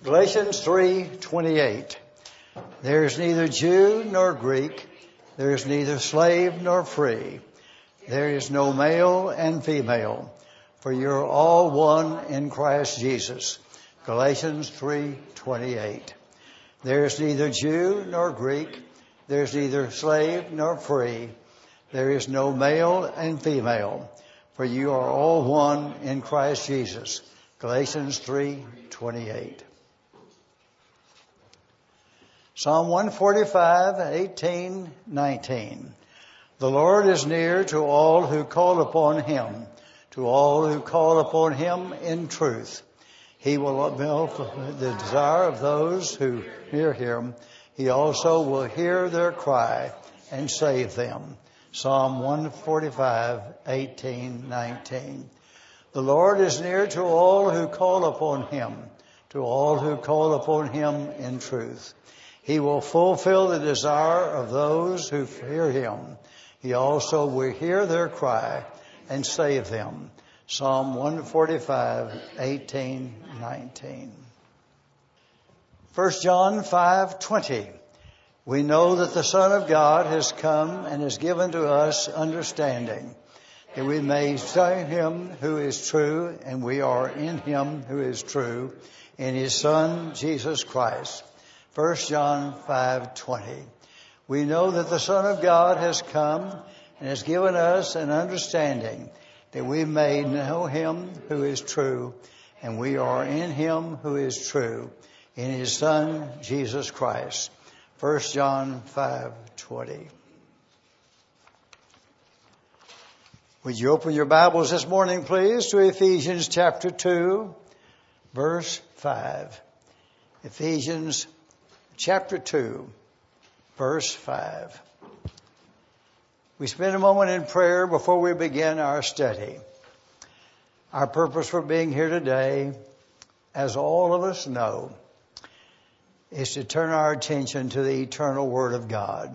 Galatians 3:28. There is neither Jew nor Greek. There is neither slave nor free. There is no male and female, for you're all one in Christ Jesus. Galatians 3:28. There is neither Jew nor Greek. There is neither slave nor free. There is no male and female, for you are all one in Christ Jesus. Galatians 3:28. Psalm 145, 18, 19. The Lord is near to all who call upon Him, to all who call upon Him in truth. He will fulfill the desire of those who hear Him. He also will hear their cry and save them. Psalm 145, 18, 19. The Lord is near to all who call upon Him, to all who call upon Him in truth. He will fulfill the desire of those who fear Him. He also will hear their cry and save them. Psalm 145, 18, 19. 1 John 5:20. We know that the Son of God has come and has given to us understanding, that we may say Him who is true, and we are in Him who is true, in His Son, Jesus Christ. 1 John 5:20. We know that the Son of God has come and has given us an understanding, that we may know Him who is true, and we are in Him who is true, in His Son, Jesus Christ. 1 John 5:20. Would you open your Bibles this morning, please, to Ephesians chapter 2, verse 5. Ephesians chapter 2, verse 5. We spend a moment in prayer before we begin our study. Our purpose for being here today, as all of us know, is to turn our attention to the eternal Word of God.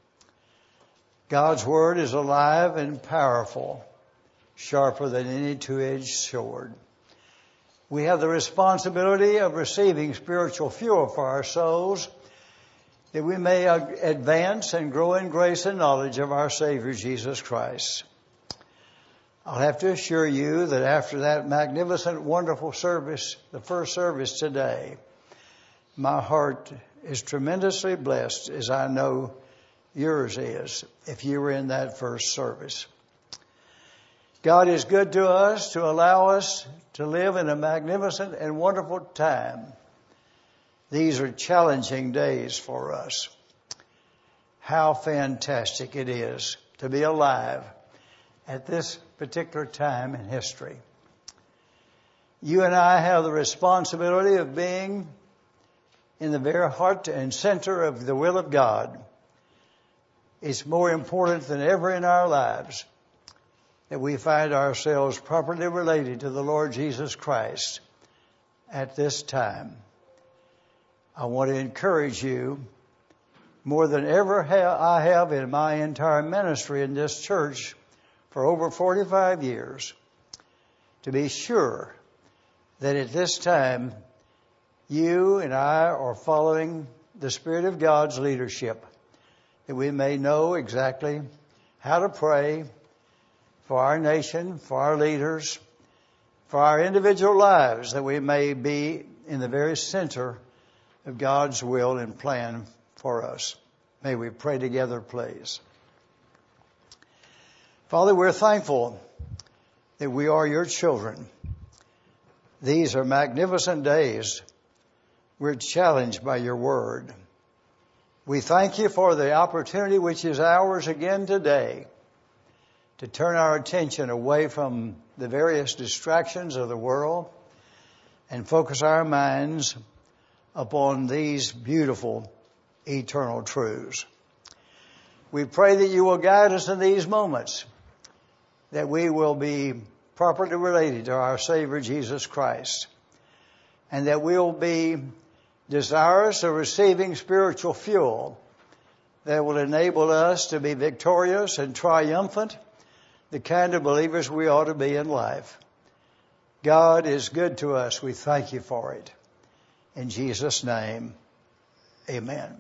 God's Word is alive and powerful, sharper than any two-edged sword. We have the responsibility of receiving spiritual fuel for our souls, that we may advance and grow in grace and knowledge of our Savior, Jesus Christ. I'll have to assure you that after that magnificent, wonderful service, the first service today, my heart is tremendously blessed, as I know yours is, if you were in that first service. God is good to us to allow us to live in a magnificent and wonderful time. These are challenging days for us. How fantastic it is to be alive at this particular time in history. You and I have the responsibility of being in the very heart and center of the will of God. It's more important than ever in our lives that we find ourselves properly related to the Lord Jesus Christ at this time. I want to encourage you more than ever I have in my entire ministry in this church for over 45 years, to be sure that at this time you and I are following the Spirit of God's leadership, that we may know exactly how to pray for our nation, for our leaders, for our individual lives, that we may be in the very center of God's will and plan for us. May we pray together, please. Father, we're thankful that we are your children. These are magnificent days. We're challenged by your word. We thank you for the opportunity which is ours again today to turn our attention away from the various distractions of the world and focus our minds upon these beautiful eternal truths. We pray that you will guide us in these moments, that we will be properly related to our Savior Jesus Christ, and that we will be desirous of receiving spiritual fuel that will enable us to be victorious and triumphant, the kind of believers we ought to be in life. God is good to us. We thank you for it. In Jesus' name, amen.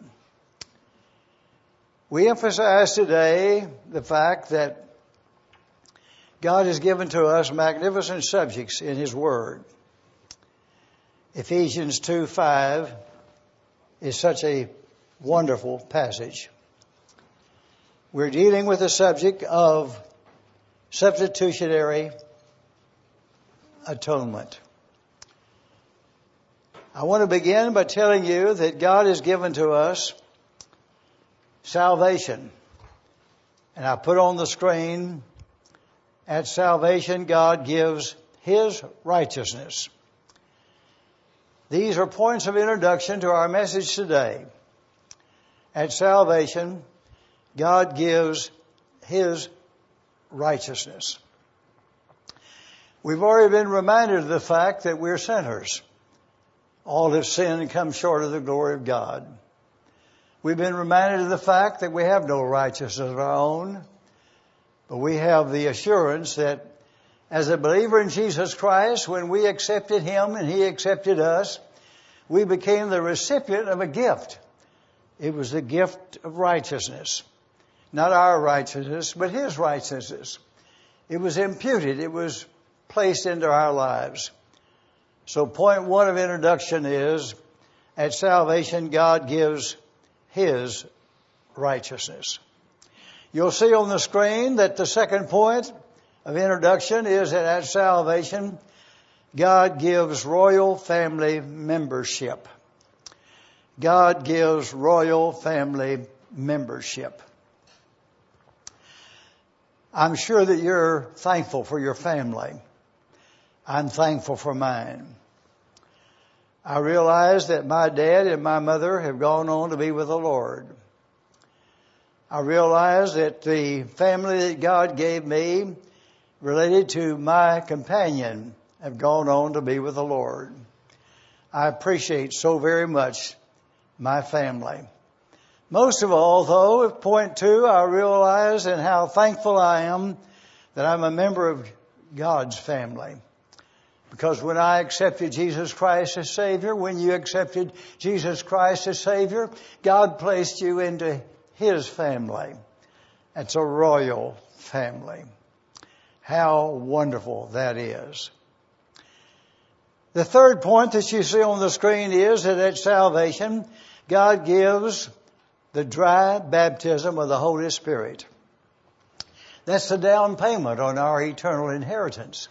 We emphasize today the fact that God has given to us magnificent subjects in His Word. Ephesians 2:5 is such a wonderful passage. We're dealing with the subject of substitutionary atonement. I want to begin by telling you that God has given to us salvation. And I put on the screen, at salvation, God gives His righteousness. These are points of introduction to our message today. At salvation, God gives His righteousness. We've already been reminded of the fact that we're sinners. All have sinned and come short of the glory of God. We've been reminded of the fact that we have no righteousness of our own, but we have the assurance that as a believer in Jesus Christ, when we accepted Him and He accepted us, we became the recipient of a gift. It was the gift of righteousness. Not our righteousness, but His righteousness. It was imputed. It was placed into our lives. So point one of introduction is, at salvation, God gives His righteousness. You'll see on the screen that the second point of introduction is that at salvation, God gives royal family membership. God gives royal family membership. I'm sure that you're thankful for your family. I'm thankful for mine. I realize that my dad and my mother have gone on to be with the Lord. I realize that the family that God gave me related to my companion have gone on to be with the Lord. I appreciate so very much my family. Most of all, though, at point two, I realize and how thankful I am that I'm a member of God's family. Because when I accepted Jesus Christ as Savior, when you accepted Jesus Christ as Savior, God placed you into His family. It's a royal family. How wonderful that is. The third point that you see on the screen is that at salvation, God gives the dry baptism of the Holy Spirit. That's the down payment on our eternal inheritance.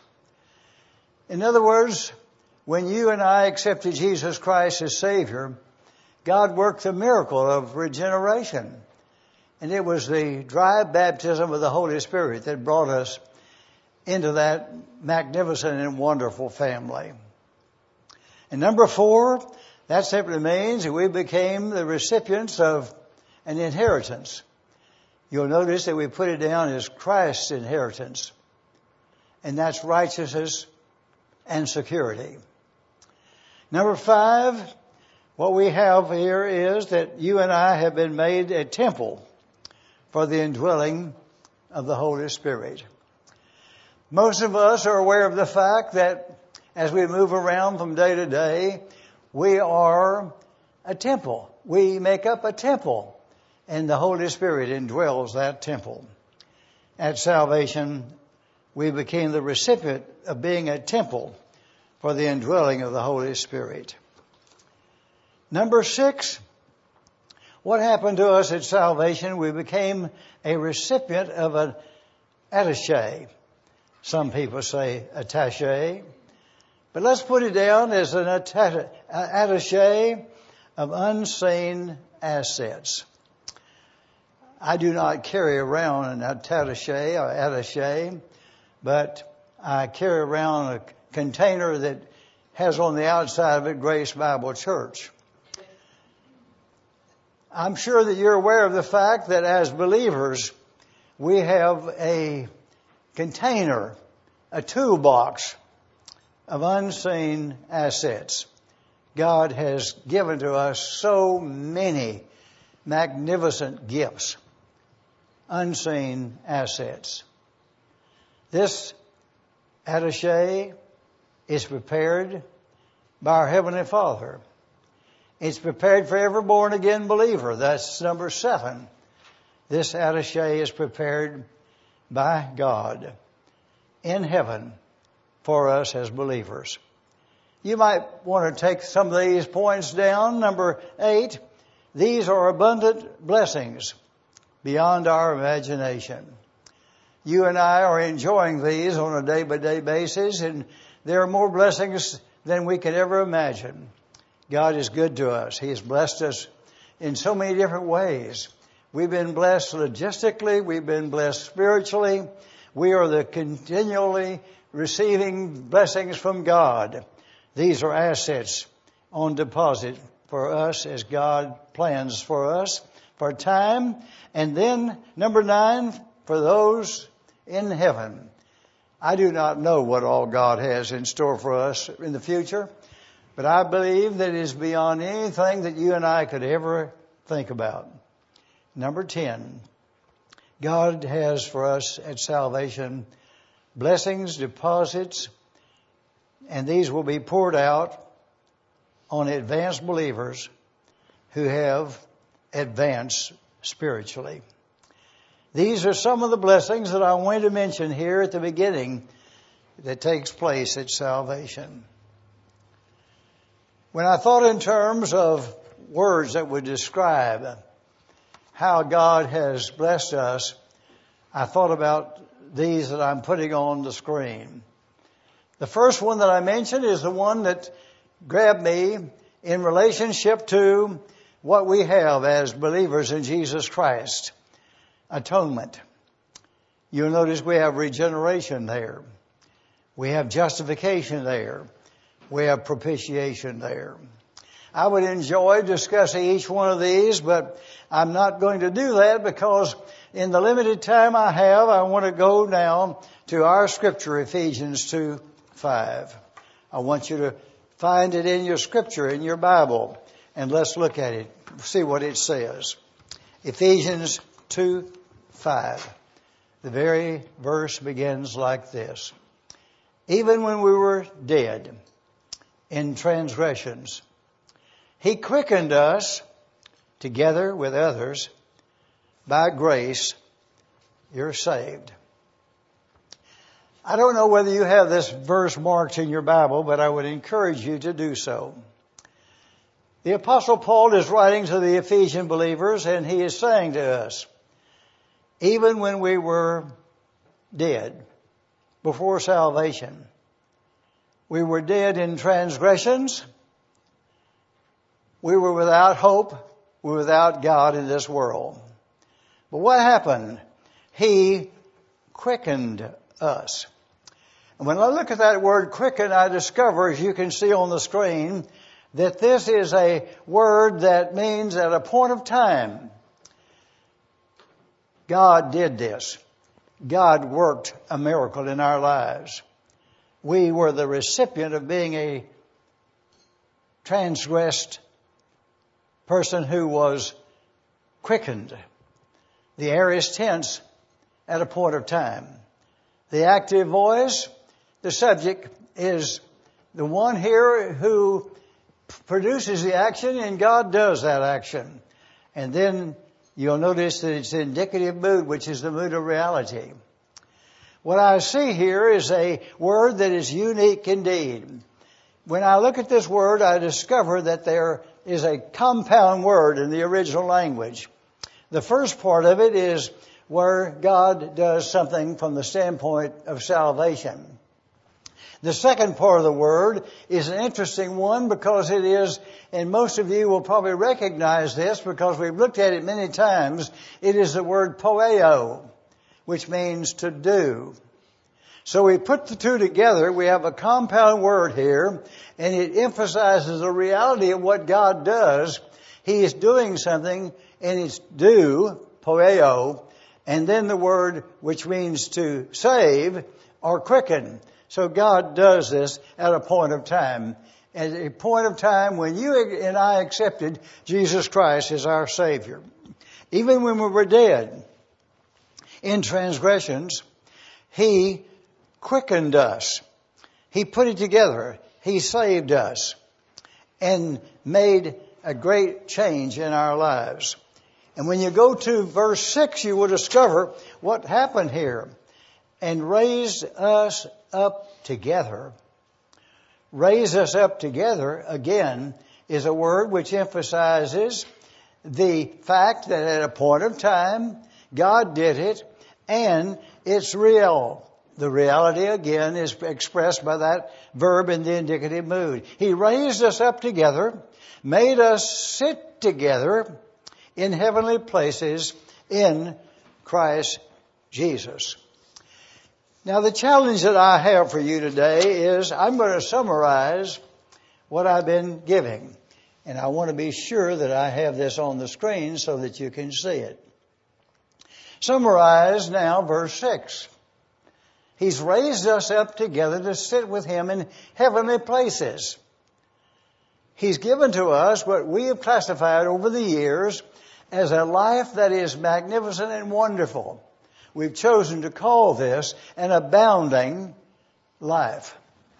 In other words, when you and I accepted Jesus Christ as Savior, God worked the miracle of regeneration. And it was the dry baptism of the Holy Spirit that brought us into that magnificent and wonderful family. And number 4, that simply means that we became the recipients of an inheritance. You'll notice that we put it down as Christ's inheritance. And that's righteousness and security. Number 5, what we have here is that you and I have been made a temple for the indwelling of the Holy Spirit. Most of us are aware of the fact that as we move around from day to day, we are a temple. We make up a temple, and the Holy Spirit indwells that temple. At salvation, we became the recipient of being a temple for the indwelling of the Holy Spirit. Number 6, what happened to us at salvation? We became a recipient of an attaché. Some people say attaché. But let's put it down as an attaché of unseen assets. I do not carry around an attaché, but I carry around a container that has on the outside of it Grace Bible Church. I'm sure that you're aware of the fact that as believers, we have a container, a toolbox of unseen assets. God has given to us so many magnificent gifts, unseen assets. This attaché is prepared by our Heavenly Father. It's prepared for every born again believer. That's number 7. This attaché is prepared by God in heaven for us as believers. You might want to take some of these points down. Number 8, these are abundant blessings beyond our imagination. You and I are enjoying these on a day-by-day basis, and there are more blessings than we could ever imagine. God is good to us. He has blessed us in so many different ways. We've been blessed logistically. We've been blessed spiritually. We are the continually receiving blessings from God. These are assets on deposit for us as God plans for us for time. And then number 9, for those in heaven. I do not know what all God has in store for us in the future, but I believe that it is beyond anything that you and I could ever think about. Number 10, God has for us at salvation blessings, deposits, and these will be poured out on advanced believers who have advanced spiritually. These are some of the blessings that I want to mention here at the beginning that takes place at salvation. When I thought in terms of words that would describe how God has blessed us, I thought about these that I'm putting on the screen. The first one that I mentioned is the one that grabbed me in relationship to what we have as believers in Jesus Christ. Atonement. You'll notice we have regeneration there. We have justification there. We have propitiation there. I would enjoy discussing each one of these, but I'm not going to do that because in the limited time I have, I want to go now to our scripture, Ephesians 2:5. I want you to find it in your scripture, in your Bible, and let's look at it, see what it says. Ephesians 2:5. The very verse begins like this. Even when we were dead in transgressions, He quickened us together with others. By grace, you're saved. I don't know whether you have this verse marked in your Bible, but I would encourage you to do so. The Apostle Paul is writing to the Ephesian believers, and he is saying to us, even when we were dead before salvation, we were dead in transgressions, we were without hope, we were without God in this world. But what happened? He quickened us. And when I look at that word quicken, I discover, as you can see on the screen, that this is a word that means at a point of time, God did this. God worked a miracle in our lives. We were the recipient of being a transgressed person who was quickened. The aorist tense at a point of time. The active voice, the subject, is the one here who produces the action, and God does that action. And then you'll notice that it's the indicative mood, which is the mood of reality. What I see here is a word that is unique indeed. When I look at this word, I discover that there is a compound word in the original language. The first part of it is where God does something from the standpoint of salvation. The second part of the word is an interesting one because it is, and most of you will probably recognize this because we've looked at it many times, it is the word poieo, which means to do. So we put the two together, we have a compound word here, and it emphasizes the reality of what God does. He is doing something, and it's do, poieo, and then the word which means to save or quicken. So God does this at a point of time. At a point of time when you and I accepted Jesus Christ as our Savior. Even when we were dead in transgressions, He quickened us. He put it together. He saved us and made a great change in our lives. And when you go to verse 6, you will discover what happened here. And raised us up together. Raise us up together, again, is a word which emphasizes the fact that at a point of time, God did it, and it's real. The reality, again, is expressed by that verb in the indicative mood. He raised us up together, made us sit together in heavenly places in Christ Jesus. Now, the challenge that I have for you today is I'm going to summarize what I've been giving. And I want to be sure that I have this on the screen so that you can see it. Summarize now verse 6. He's raised us up together to sit with Him in heavenly places. He's given to us what we have classified over the years as a life that is magnificent and wonderful. We've chosen to call this an abounding life.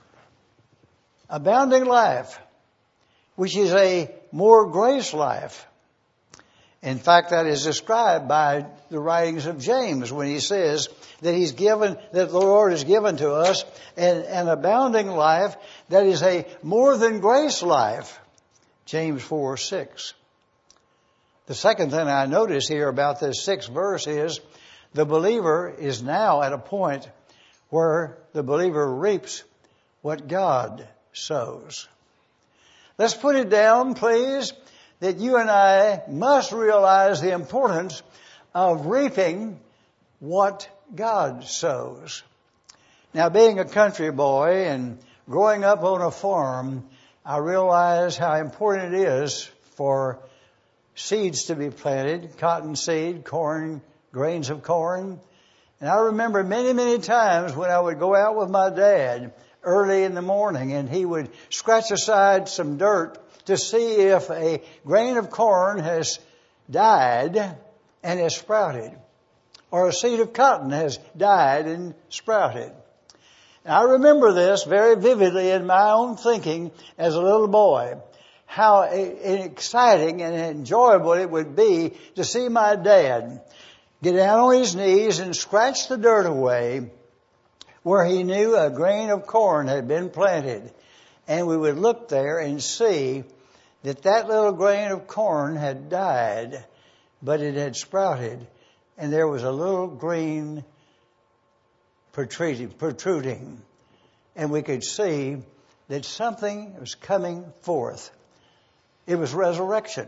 Abounding life, which is a more grace life. In fact, that is described by the writings of James when he says that that the Lord has given to us an abounding life that is a more than grace life. James 4:6. The second thing I notice here about this 6th verse is the believer is now at a point where the believer reaps what God sows. Let's put it down, please, that you and I must realize the importance of reaping what God sows. Now, being a country boy and growing up on a farm, I realize how important it is for seeds to be planted, cotton seed, corn, grains of corn. And I remember many, many times when I would go out with my dad early in the morning and he would scratch aside some dirt to see if a grain of corn has died and has sprouted, or a seed of cotton has died and sprouted. And I remember this very vividly in my own thinking as a little boy, how exciting and enjoyable it would be to see my dad get down on his knees and scratch the dirt away where he knew a grain of corn had been planted. And we would look there and see that little grain of corn had died, but it had sprouted, and there was a little green protruding. And we could see that something was coming forth. It was resurrection.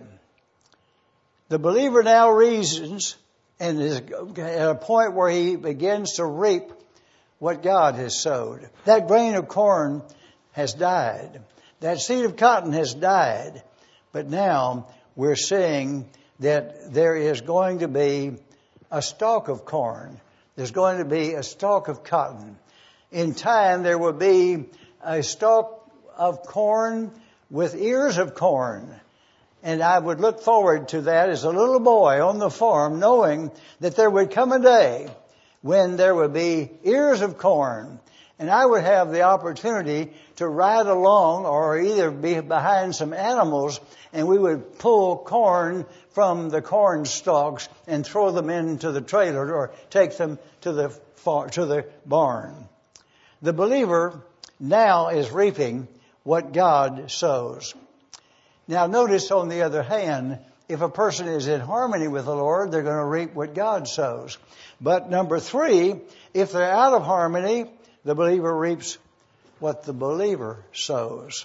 The believer now reasons and is at a point where he begins to reap what God has sowed. That grain of corn has died. That seed of cotton has died. But now we're seeing that there is going to be a stalk of corn. There's going to be a stalk of cotton. In time, there will be a stalk of corn with ears of corn. And I would look forward to that as a little boy on the farm, knowing that there would come a day when there would be ears of corn. And I would have the opportunity to ride along or either be behind some animals, and we would pull corn from the corn stalks and throw them into the trailer or take them to the barn. The believer now is reaping what God sows. Now notice, on the other hand, if a person is in harmony with the Lord, they're going to reap what God sows. But number 3, if they're out of harmony, the believer reaps what the believer sows.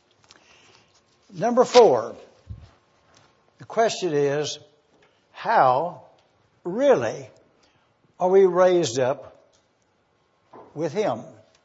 Number 4, the question is, how really are we raised up with Him?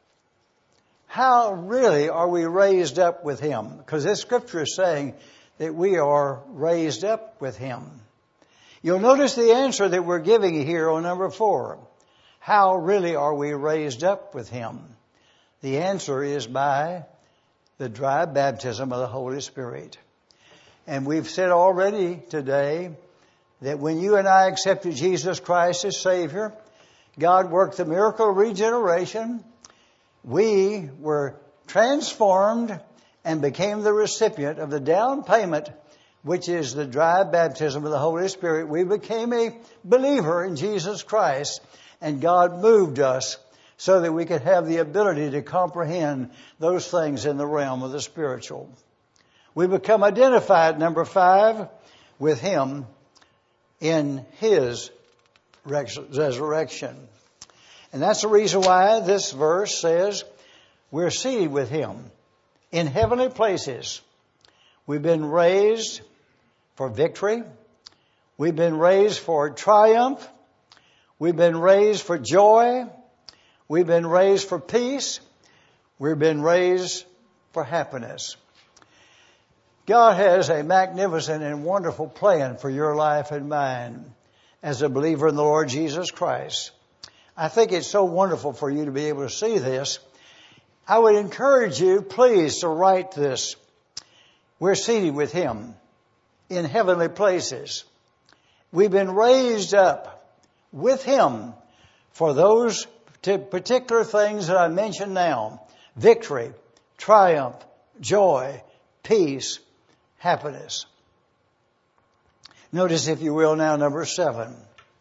How really are we raised up with Him? Because this scripture is saying that we are raised up with Him. You'll notice the answer that we're giving here on number 4. How really are we raised up with Him? The answer is by the dry baptism of the Holy Spirit. And we've said already today that when you and I accepted Jesus Christ as Savior, God worked the miracle of regeneration. We were transformed and became the recipient of the down payment, which is the dry baptism of the Holy Spirit. We became a believer in Jesus Christ, and God moved us so that we could have the ability to comprehend those things in the realm of the spiritual. We become identified, number 5, with Him in His resurrection. And that's the reason why this verse says we're seated with Him in heavenly places. We've been raised for victory. We've been raised for triumph. We've been raised for joy. We've been raised for peace. We've been raised for happiness. God has a magnificent and wonderful plan for your life and mine as a believer in the Lord Jesus Christ. I think it's so wonderful for you to be able to see this. I would encourage you, please, to write this. We're seated with Him in heavenly places. We've been raised up with Him for those particular things that I mentioned now. Victory, triumph, joy, peace, happiness. Notice, if you will, now number 7.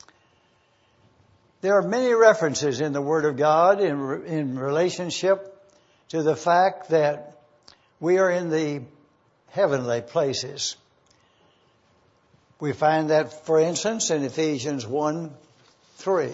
There are many references in the Word of God in relationship to the fact that we are in the heavenly places. We find that, for instance, in Ephesians 1:3.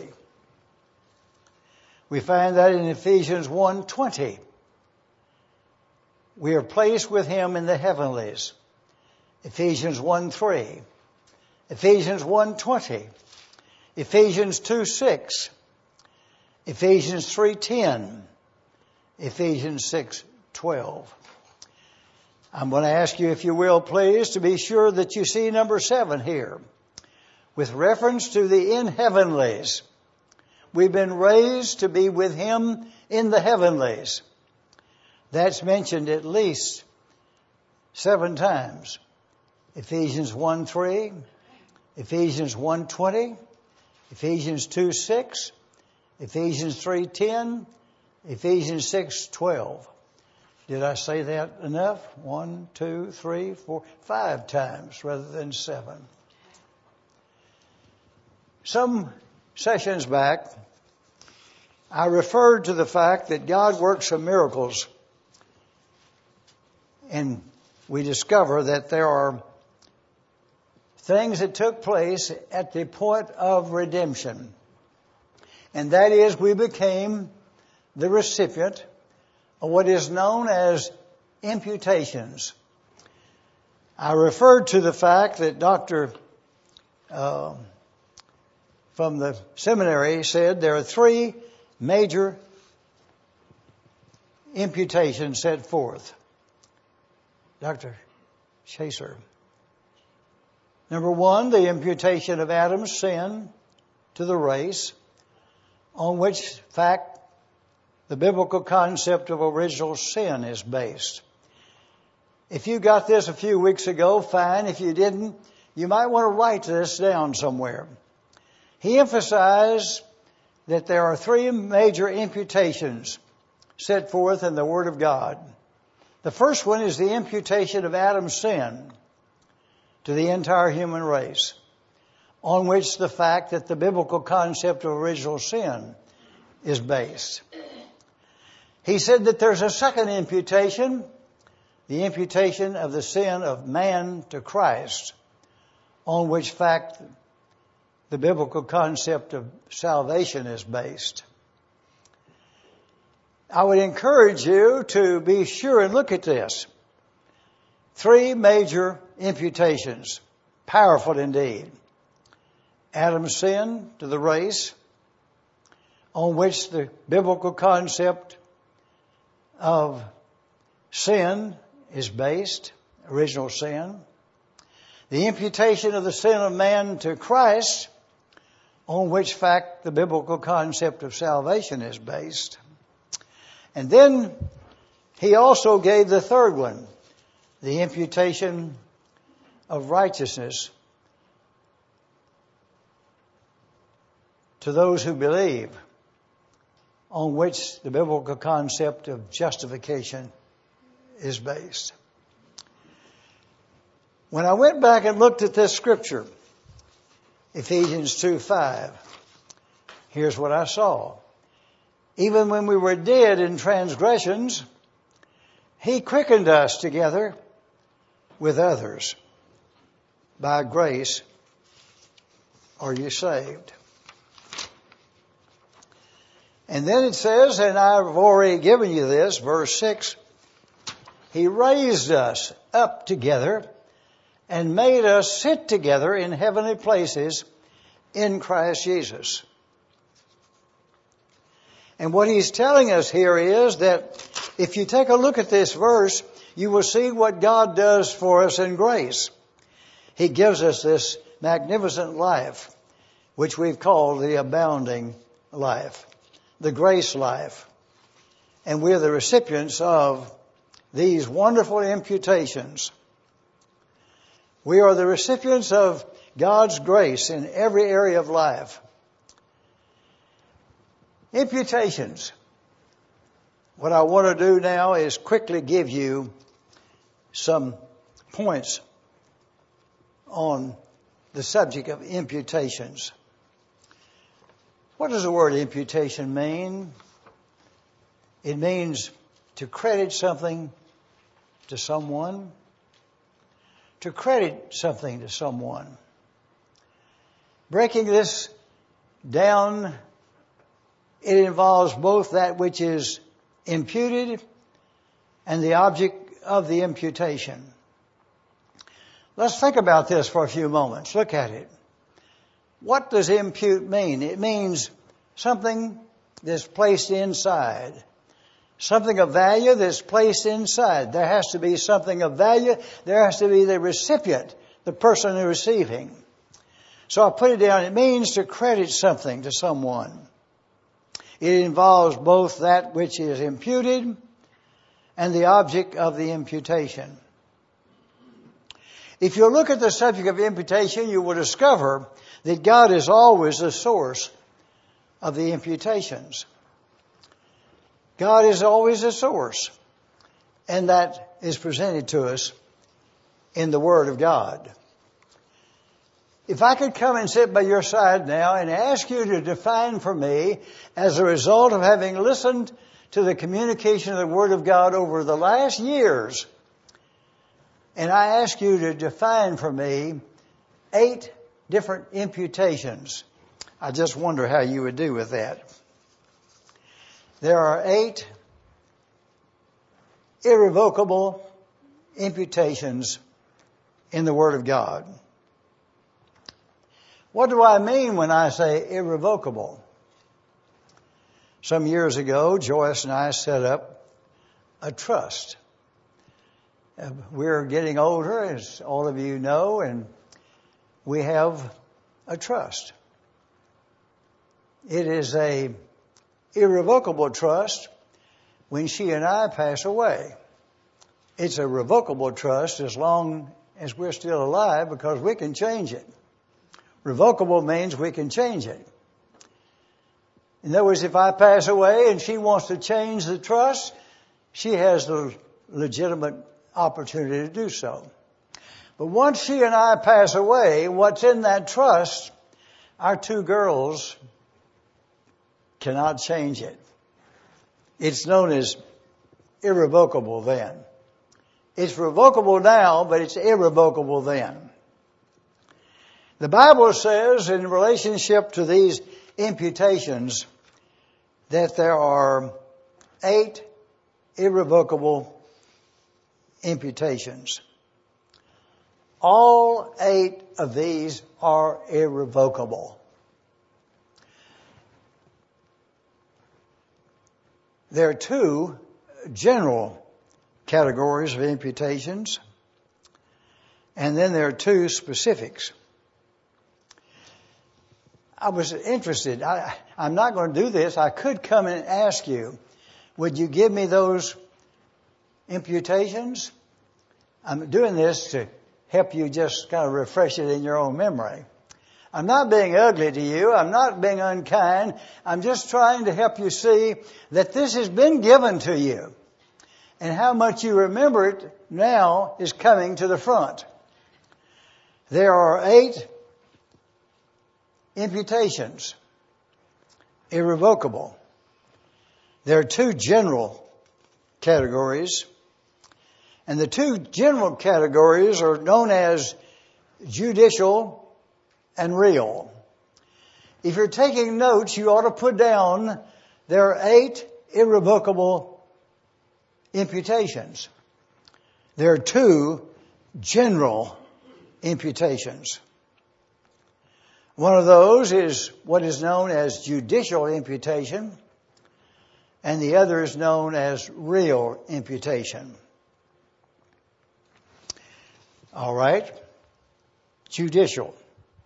We find that in Ephesians 1:20. We are placed with Him in the heavenlies. Ephesians 1:3. Ephesians 1:20. Ephesians 2:6. Ephesians 3:10. Ephesians 6:12. I'm going to ask you, if you will, please, to be sure that you see number 7 here. With reference to the in heavenlies. We've been raised to be with Him in the heavenlies. That's mentioned at least 7 times. Ephesians 1:3, Ephesians 1:20, Ephesians 2:6, Ephesians 3:10, Ephesians 6:12. Did I say that enough? 1, 2, 3, 4, 5 times rather than 7. Some sessions back, I referred to the fact that God works some miracles, and we discover that there are things that took place at the point of redemption. And that is, we became the recipient of what is known as imputations. I referred to the fact that Dr. from the seminary said there are 3 major imputations set forth. Dr. Chaser. Number 1, the imputation of Adam's sin to the race, on which fact the biblical concept of original sin is based. If you got this a few weeks ago, fine. If you didn't, you might want to write this down somewhere. He emphasized that there are 3 major imputations set forth in the Word of God. The first one is the imputation of Adam's sin to the entire human race, on which the fact that the biblical concept of original sin is based. He said that there's a second imputation, the imputation of the sin of man to Christ, on which fact the biblical concept of salvation is based. I would encourage you to be sure and look at this. 3 major imputations, powerful indeed. Adam's sin to the race, on which the biblical concept of sin is based, original sin. The imputation of the sin of man to Christ, on which fact the biblical concept of salvation is based. And then he also gave the third one, the imputation of righteousness to those who believe, on which the biblical concept of justification is based. When I went back and looked at this scripture, Ephesians 2:5, here's what I saw. Even when we were dead in transgressions, He quickened us together with others. By grace are you saved. And then it says, and I've already given you this, verse 6, He raised us up together and made us sit together in heavenly places in Christ Jesus. And what He's telling us here is that if you take a look at this verse, you will see what God does for us in grace. He gives us this magnificent life, which we've called the abounding life, the grace life. And we're the recipients of these wonderful imputations. We are the recipients of God's grace in every area of life. Imputations. What I want to do now is quickly give you some points on the subject of imputations. What does the word imputation mean? It means to credit something to someone. To credit something to someone. Breaking this down, it involves both that which is imputed and the object of the imputation. Let's think about this for a few moments. Look at it. What does impute mean? It means something that's placed inside. Something of value that's placed inside. There has to be something of value. There has to be the recipient, the person who's receiving. So I put it down. It means to credit something to someone. It involves both that which is imputed and the object of the imputation. If you look at the subject of imputation, you will discover that God is always the source of the imputations. God is always the source, and that is presented to us in the Word of God. If I could come and sit by your side now and ask you to define for me, as a result of having listened to the communication of the Word of God over the last years, and I ask you to define for me 8 different imputations, I just wonder how you would do with that. There are 8 irrevocable imputations in the Word of God. What do I mean when I say irrevocable? Some years ago, Joyce and I set up a trust. We're getting older, as all of you know, and we have a trust. It is a irrevocable trust when she and I pass away. It's a revocable trust as long as we're still alive, because we can change it. Revocable means we can change it. In other words, if I pass away and she wants to change the trust, she has the legitimate opportunity to do so. But once she and I pass away, what's in that trust, our 2 girls cannot change it. It's known as irrevocable then. It's revocable now, but it's irrevocable then. The Bible says in relationship to these imputations that there are 8 irrevocable imputations. All 8 of these are irrevocable. There are 2 general categories of imputations, and then there are 2 specifics. I was interested. I'm not going to do this. I could come and ask you, would you give me those imputations? I'm doing this to help you just kind of refresh it in your own memory. I'm not being ugly to you. I'm not being unkind. I'm just trying to help you see that this has been given to you. and how much you remember it now is coming to the front. There are 8 imputations, irrevocable. There are 2 general categories, and the 2 general categories are known as judicial and real. If you're taking notes, you ought to put down there are 8 irrevocable imputations. There are 2 general imputations. One of those is what is known as judicial imputation, and the other is known as real imputation. All right. Judicial.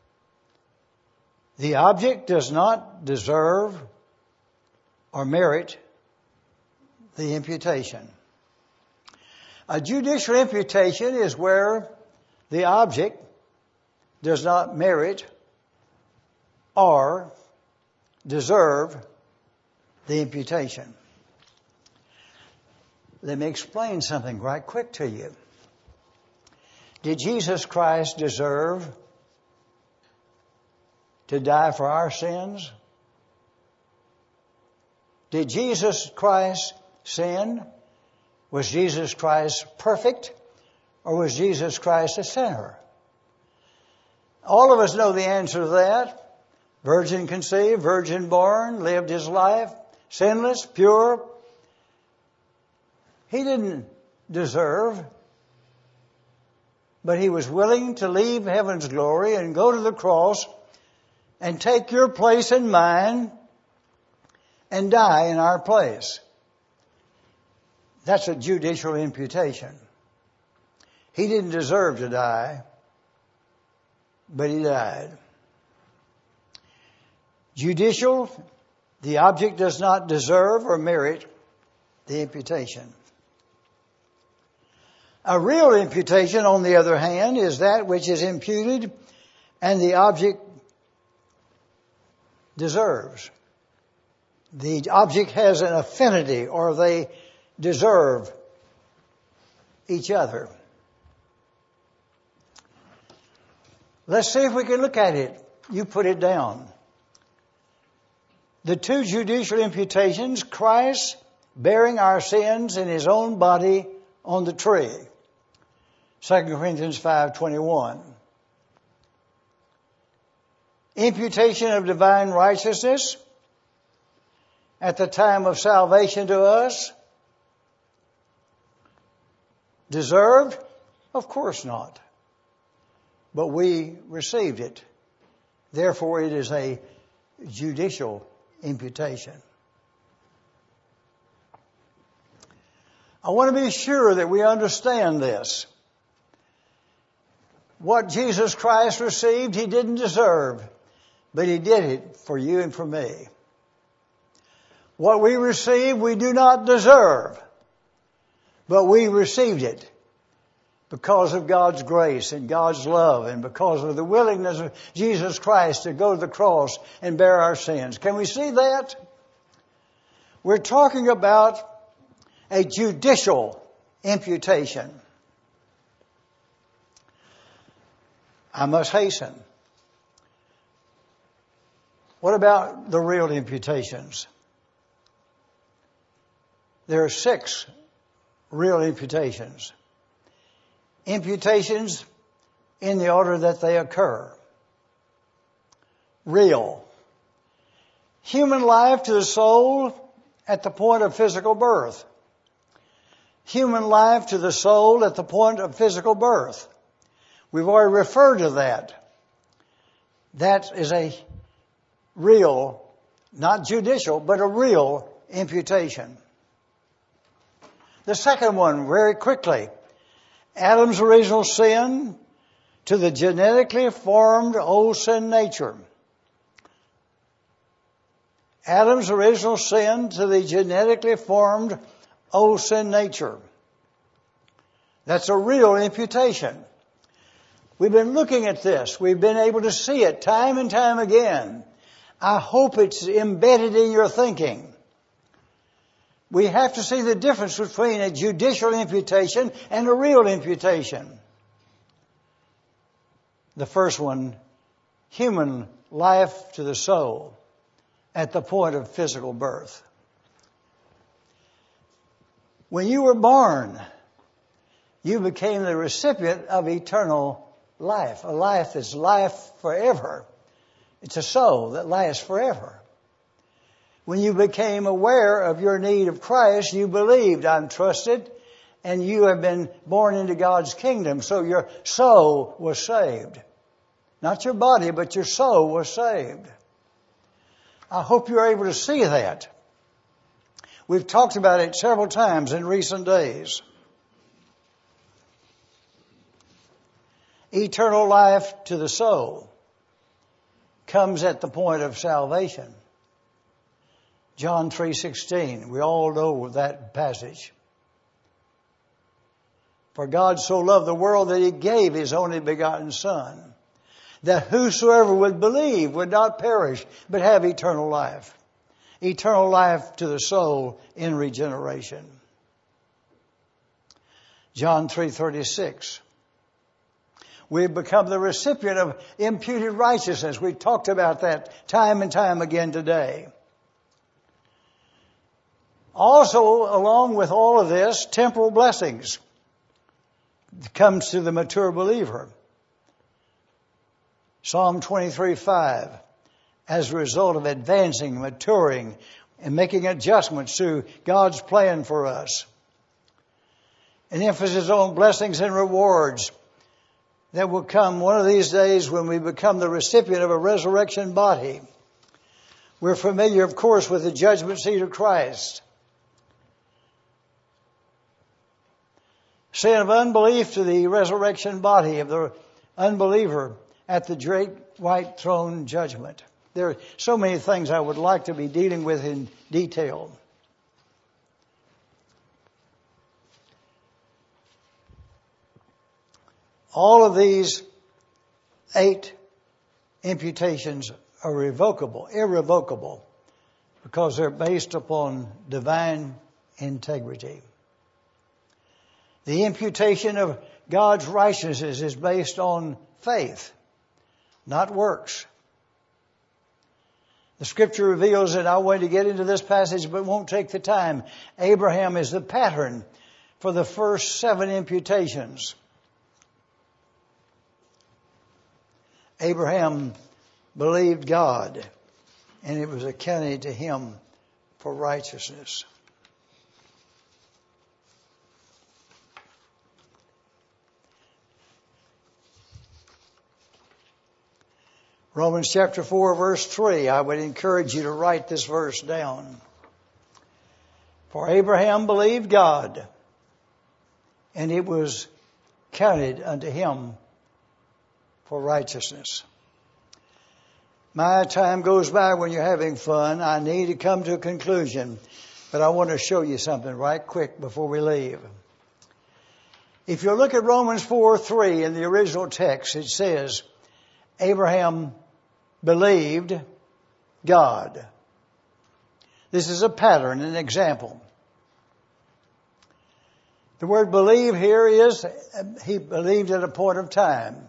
The object does not deserve or merit the imputation. A judicial imputation is where the object does not merit or deserve the imputation. Let me explain something right quick to you. Did Jesus Christ deserve to die for our sins? Did Jesus Christ sin? Was Jesus Christ perfect? Or was Jesus Christ a sinner? All of us know the answer to that. Virgin conceived, virgin born, lived his life, sinless, pure. He didn't deserve, but he was willing to leave heaven's glory and go to the cross and take your place and mine and die in our place. That's a judicial imputation. He didn't deserve to die, but he died. Judicial, the object does not deserve or merit the imputation. A real imputation, on the other hand, is that which is imputed and the object deserves. The object has an affinity, or they deserve each other. Let's see if we can look at it. You put it down. The 2 judicial imputations, Christ bearing our sins in his own body on the tree. 2 Corinthians 5:21. Imputation of divine righteousness at the time of salvation to us. Deserved? Of course not. But we received it. Therefore, it is a judicial imputation. I want to be sure that we understand this. What Jesus Christ received, he didn't deserve, but he did it for you and for me. What we receive, we do not deserve, but we received it because of God's grace and God's love and because of the willingness of Jesus Christ to go to the cross and bear our sins. Can we see that? We're talking about a judicial imputation. I must hasten. What about the real imputations? There are 6 real imputations. Imputations in the order that they occur. Real. Human life to the soul at the point of physical birth. Human life to the soul at the point of physical birth. We've already referred to that. That is a real, not judicial, but a real imputation. The second one, very quickly. Adam's original sin to the genetically formed old sin nature. Adam's original sin to the genetically formed old sin nature. That's a real imputation. We've been looking at this. We've been able to see it time and time again. I hope it's embedded in your thinking We have to see the difference between a judicial imputation and a real imputation. The first one, human life to the soul at the point of physical birth. When you were born, you became the recipient of eternal life, a life that's life forever. It's a soul that lasts forever. When you became aware of your need of Christ, you believed, I'm trusted, and you have been born into God's kingdom, so your soul was saved. Not your body, but your soul was saved. I hope you're able to see that. We've talked about it several times in recent days. Eternal life to the soul comes at the point of salvation. John 3:16. We all know that passage. For God so loved the world that He gave His only begotten Son, that whosoever would believe would not perish, but have eternal life. Eternal life to the soul in regeneration. John 3:36. We've become the recipient of imputed righteousness. We've talked about that time and time again today. Also, along with all of this, temporal blessings comes to the mature believer. Psalm 23:5. As a result of advancing, maturing, and making adjustments to God's plan for us. An emphasis on blessings and rewards that will come one of these days when we become the recipient of a resurrection body. We're familiar, of course, with the judgment seat of Christ. Sin of unbelief to the resurrection body of the unbeliever at the great white throne judgment. There are so many things I would like to be dealing with in detail. All of these 8 imputations are irrevocable, because they're based upon divine integrity. The imputation of God's righteousness is based on faith, not works. The Scripture reveals, and I want to get into this passage but won't take the time, Abraham is the pattern for the first 7 imputations. Abraham believed God, and it was accounted to him for righteousness. Romans chapter 4, verse 3. I would encourage you to write this verse down. For Abraham believed God, and it was counted unto him for righteousness. My time goes by when you're having fun. I need to come to a conclusion, but I want to show you something right quick before we leave. If you look at Romans 4:3 in the original text, it says, Abraham believed God. This is a pattern, an example. The word believe here is, he believed at a point of time.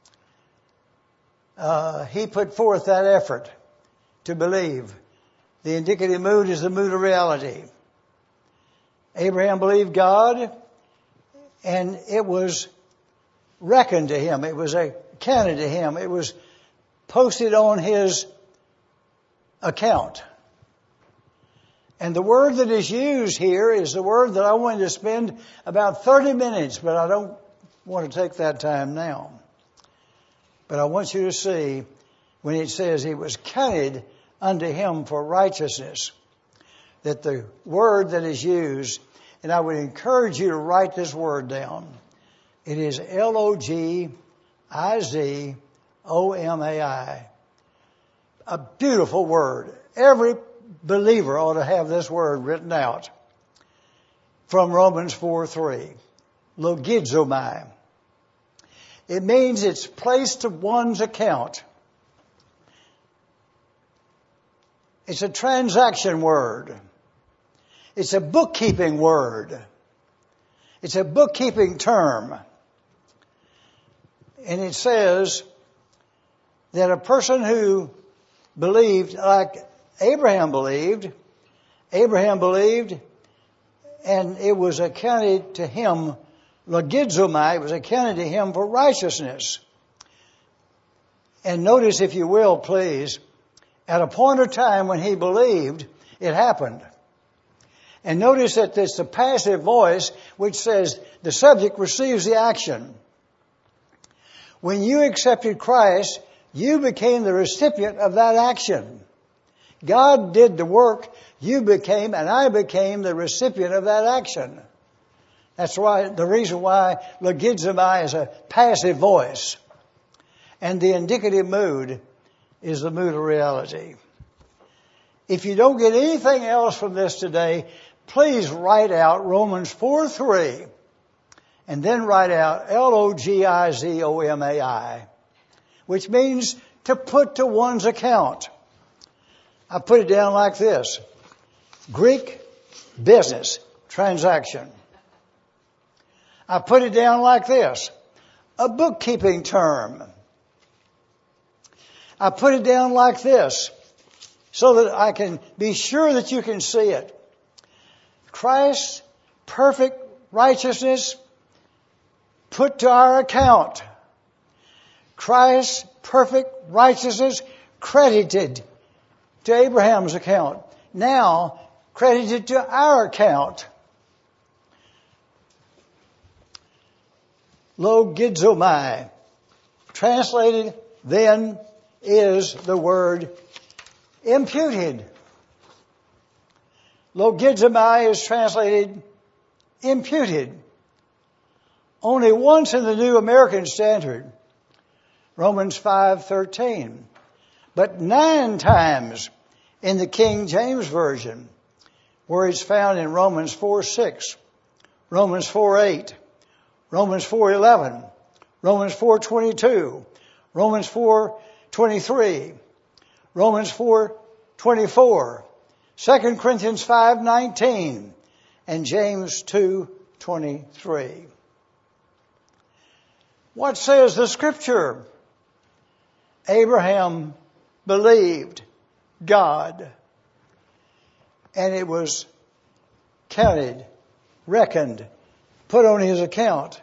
He put forth that effort to believe. The indicative mood is the mood of reality. Abraham believed God, and it was reckoned to him. It was counted to him. It was posted on his account. And the word that is used here is the word that I wanted to spend about 30 minutes, but I don't want to take that time now. But I want you to see when it says it was counted unto him for righteousness, that the word that is used, and I would encourage you to write this word down. It is Logizomai. A beautiful word. Every believer ought to have this word written out. From Romans 4:3. Logizomai. It means it's placed to one's account. It's a transaction word. It's a bookkeeping word. It's a bookkeeping term. And it says that a person who believed, like Abraham believed, and it was accounted to him, logizomai, it was accounted to him for righteousness. And notice, if you will, please, at a point of time when he believed, it happened. And notice that it's the passive voice which says the subject receives the action. When you accepted Christ, you became the recipient of that action. God did the work. You became, and I became, the recipient of that action. That's why the reason why logizomai is a passive voice. And the indicative mood is the mood of reality. If you don't get anything else from this today, please write out Romans 4:3 and then write out logizomai, which means to put to one's account. I put it down like this. Greek business transaction. I put it down like this. A bookkeeping term. I put it down like this so that I can be sure that you can see it. Christ's perfect righteousness put to our account. Christ's perfect righteousness credited to Abraham's account. Now credited to our account. Logizomai. Translated then is the word imputed. Logizomai is translated imputed. Only once in the New American Standard, Romans 5:13, but 9 times in the King James Version, where it's found in Romans 4:6, Romans 4:8, Romans 4:11, Romans 4:22, Romans 4:23, Romans 4:24, 2 Corinthians 5:19, and James 2:23. What says the Scripture? Abraham believed God, and it was counted, reckoned, put on his account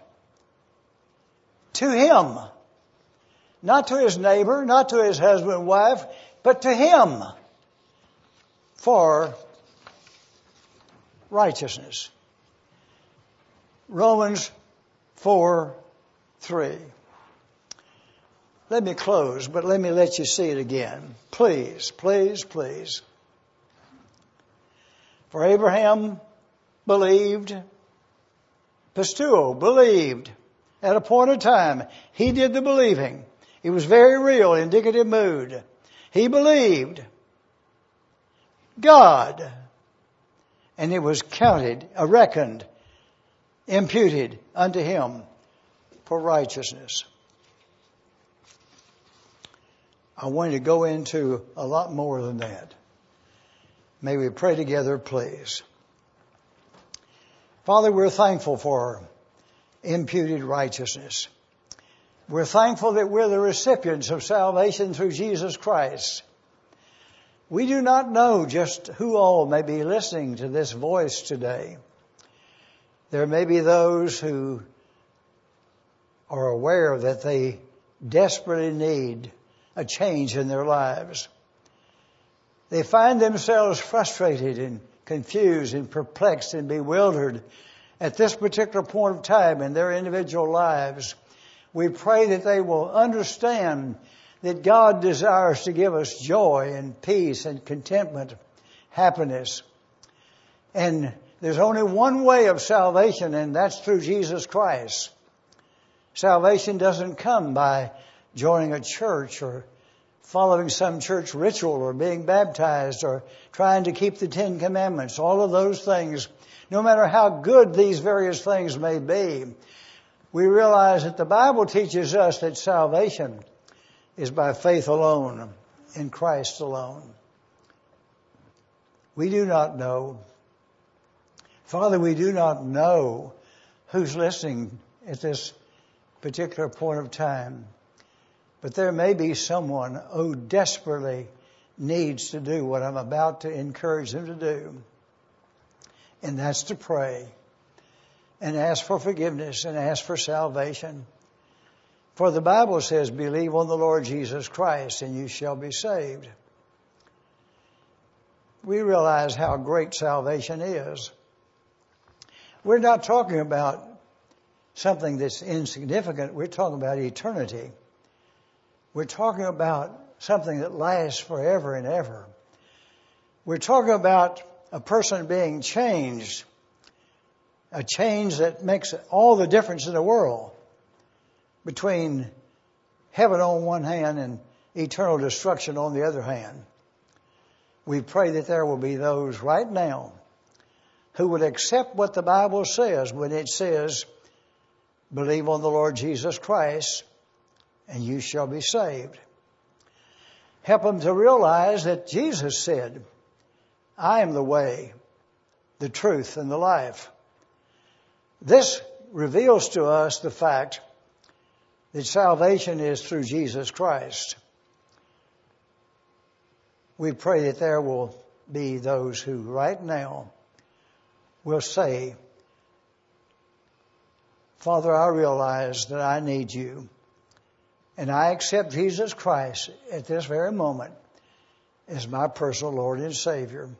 to him. Not to his neighbor, not to his husband and wife, but to him for righteousness. Romans 4:3. Let me close, but let me let you see it again. Please, please, please. For Abraham believed, pisteuo, believed, at a point of time. He did the believing. It was very real, indicative mood. He believed God, and it was counted, reckoned, imputed unto him for righteousness. I want to go into a lot more than that. May we pray together, please. Father, we're thankful for imputed righteousness. We're thankful that we're the recipients of salvation through Jesus Christ. We do not know just who all may be listening to this voice today. There may be those who are aware that they desperately need a change in their lives. They find themselves frustrated and confused and perplexed and bewildered at this particular point of time in their individual lives. We pray that they will understand that God desires to give us joy and peace and contentment, happiness. And there's only one way of salvation, and that's through Jesus Christ. Salvation doesn't come by joining a church or following some church ritual or being baptized or trying to keep the 10 Commandments. All of those things, no matter how good these various things may be, we realize that the Bible teaches us that salvation is by faith alone, in Christ alone. We do not know Father, we do not know who's listening at this particular point of time, but there may be someone who desperately needs to do what I'm about to encourage them to do, and that's to pray and ask for forgiveness and ask for salvation. For the Bible says, believe on the Lord Jesus Christ and you shall be saved. We realize how great salvation is. We're not talking about something that's insignificant. We're talking about eternity. We're talking about something that lasts forever and ever. We're talking about a person being changed, a change that makes all the difference in the world between heaven on one hand and eternal destruction on the other hand. We pray that there will be those right now who would accept what the Bible says when it says, believe on the Lord Jesus Christ and you shall be saved. Help them to realize that Jesus said, I am the way, the truth, and the life. This reveals to us the fact that salvation is through Jesus Christ. We pray that there will be those who right now will say, Father, I realize that I need you, and I accept Jesus Christ at this very moment as my personal Lord and Savior.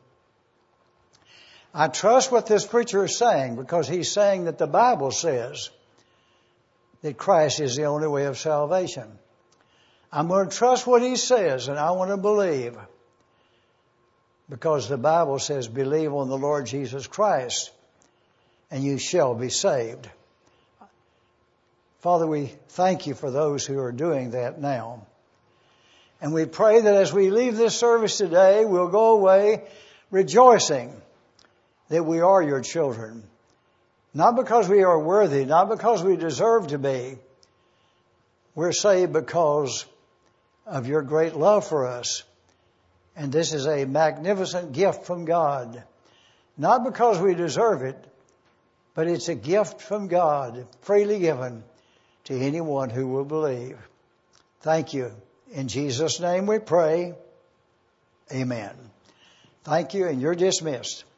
I trust what this preacher is saying because he's saying that the Bible says that Christ is the only way of salvation. I'm going to trust what he says, and I want to believe because the Bible says, believe on the Lord Jesus Christ and you shall be saved. Father, we thank you for those who are doing that now. And we pray that as we leave this service today, we'll go away rejoicing that we are your children. Not because we are worthy, not because we deserve to be. We're saved because of your great love for us. And this is a magnificent gift from God. Not because we deserve it, but it's a gift from God, freely given to anyone who will believe. Thank you. In Jesus' name we pray. Amen. Thank you, and you're dismissed.